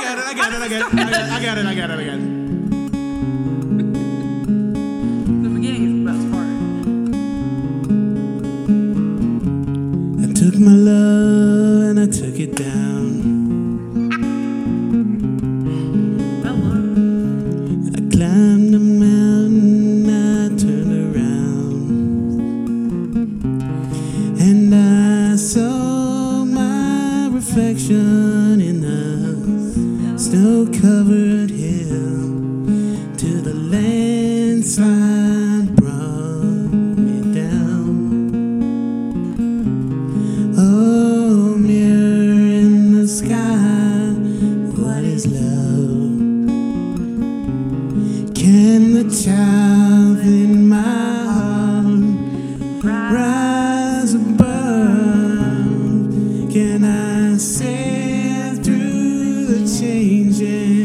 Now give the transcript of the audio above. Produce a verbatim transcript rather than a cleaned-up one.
got it. I got it. I got it. I got it. I got it. I got it. I got it. The beginning is the best part. I took my love and I took it down. Hello. I climbed a mountain, I turned around, and I saw my reflection in the snow-covered hill till the landslide brought me down. Oh, mirror in the sky, what is love? Can the child in my heart rise above? Can I sail through the changing